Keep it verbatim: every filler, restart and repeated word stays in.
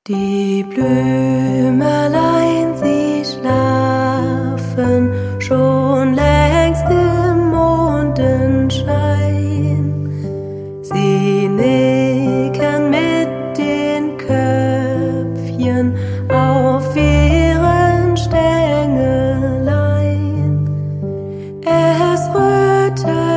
Die Blümelein, sie schlafen schon längst im Mondenschein. Sie nicken mit den Köpfchen auf ihren Stängelein. Es rührt